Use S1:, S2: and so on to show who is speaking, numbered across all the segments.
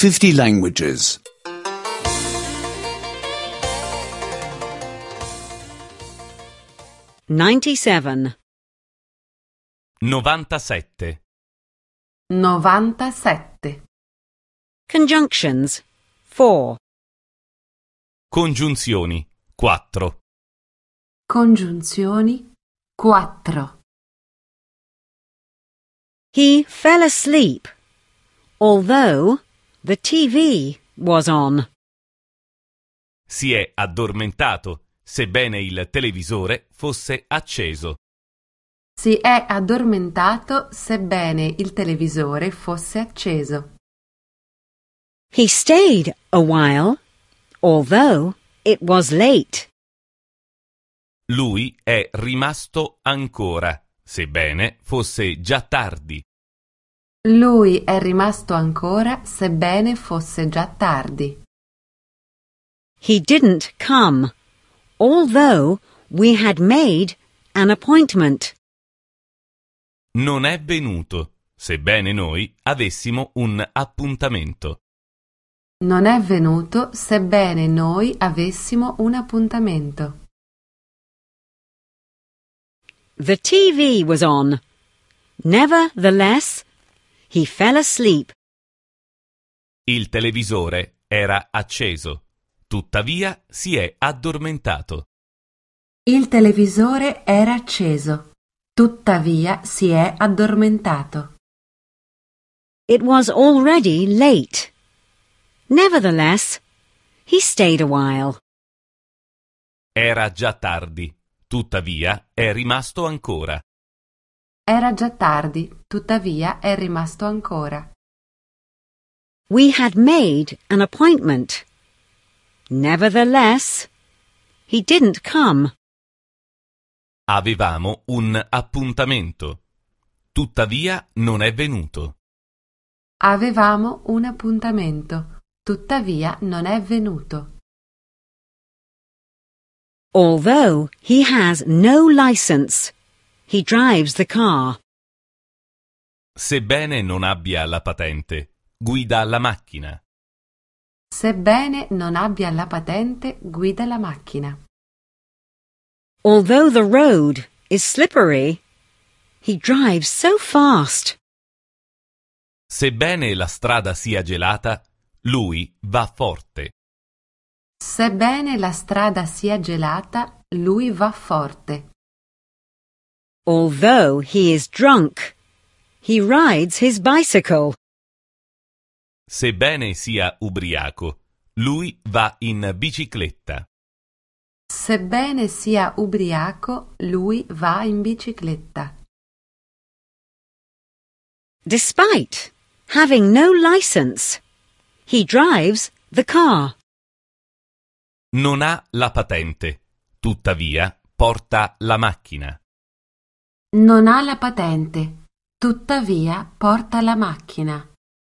S1: 50 languages.
S2: 97.
S3: 97.
S4: 97.
S2: Conjunctions 4.
S3: Congiunzioni 4.
S4: Congiunzioni 4.
S2: He fell asleep, although the TV was on.
S3: Si è addormentato, sebbene il televisore fosse acceso.
S4: Si è addormentato sebbene il televisore fosse acceso.
S2: He stayed a while, although it was late.
S3: Lui è rimasto ancora, sebbene fosse già tardi.
S4: Lui è rimasto ancora sebbene fosse già tardi.
S2: He didn't come, although we had made an appointment.
S3: Non è venuto, sebbene noi avessimo un appuntamento.
S4: Non è venuto sebbene noi avessimo un appuntamento.
S2: The TV was on. Nevertheless, he fell asleep.
S3: Il televisore era acceso, tuttavia si è addormentato.
S4: Il televisore era acceso, tuttavia si è addormentato.
S2: It was already late. Nevertheless, he stayed a while.
S3: Era già tardi, tuttavia è rimasto ancora.
S4: Era già tardi, tuttavia è rimasto ancora.
S2: We had made an appointment. Nevertheless, he didn't come.
S3: Avevamo un appuntamento, tuttavia non è venuto.
S4: Avevamo un appuntamento, tuttavia non è venuto.
S2: Although he has no license, he drives the car.
S3: Sebbene non abbia la patente, guida la macchina.
S4: Sebbene non abbia la patente, guida la macchina.
S2: Although the road is slippery, he drives so fast.
S3: Sebbene la strada sia gelata, lui va forte.
S4: Sebbene la strada sia gelata, lui va forte.
S2: Although he is drunk, he rides his bicycle.
S3: Sebbene sia ubriaco, lui va in bicicletta.
S4: Sebbene sia ubriaco, lui va in bicicletta.
S2: Despite having no license, he drives the car.
S3: Non ha la patente, tuttavia porta la macchina.
S4: Non ha la patente, tuttavia porta la macchina.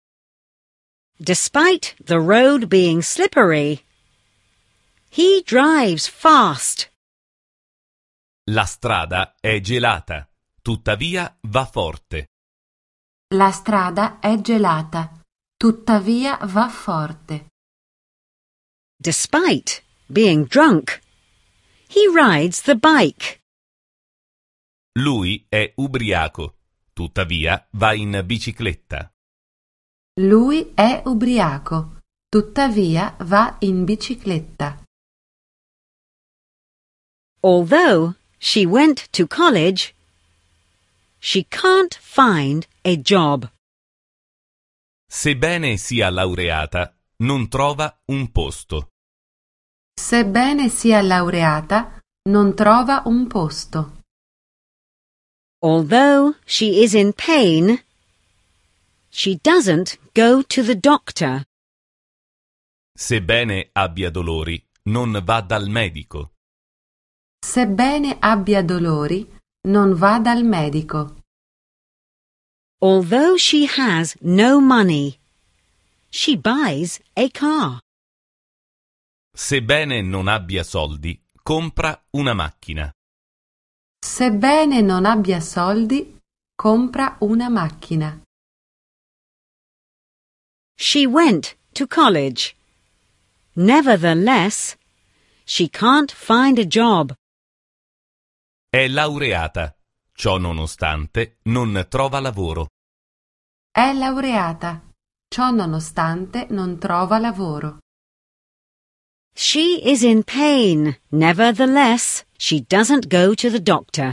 S2: Despite the road being slippery, he drives fast.
S3: La strada è gelata, tuttavia va forte.
S4: La strada è gelata, tuttavia va forte.
S2: Despite being drunk, he rides the bike.
S3: Lui è ubriaco, tuttavia va in bicicletta.
S4: Lui è ubriaco, tuttavia va in bicicletta.
S2: Although she went to college, she can't find a job.
S3: Sebbene sia laureata, non trova un posto.
S4: Sebbene sia laureata, non trova un posto.
S2: Although she is in pain, she doesn't go to the doctor.
S3: Sebbene abbia dolori, non va dal medico.
S4: Sebbene abbia dolori, non va dal medico.
S2: Although she has no money, she buys a car.
S3: Sebbene non abbia soldi, compra una macchina.
S4: Sebbene non abbia soldi, compra una macchina.
S2: She went to college. Nevertheless, she can't find a job.
S3: È laureata. Ciò nonostante non trova lavoro.
S4: È laureata. Ciò nonostante non trova lavoro.
S2: She is in pain. Nevertheless, she doesn't go to the doctor.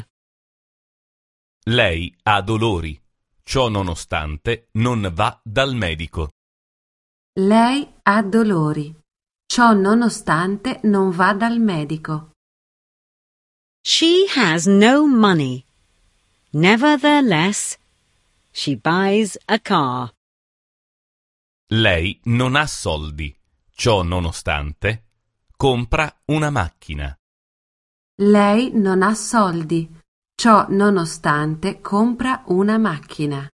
S3: Lei ha dolori. Ciò nonostante non va dal medico.
S4: Lei ha dolori. Ciò nonostante non va dal medico.
S2: She has no money. Nevertheless, she buys a car.
S3: Lei non ha soldi. Ciò nonostante compra una macchina.
S4: Lei non ha soldi. Ciò nonostante compra una macchina.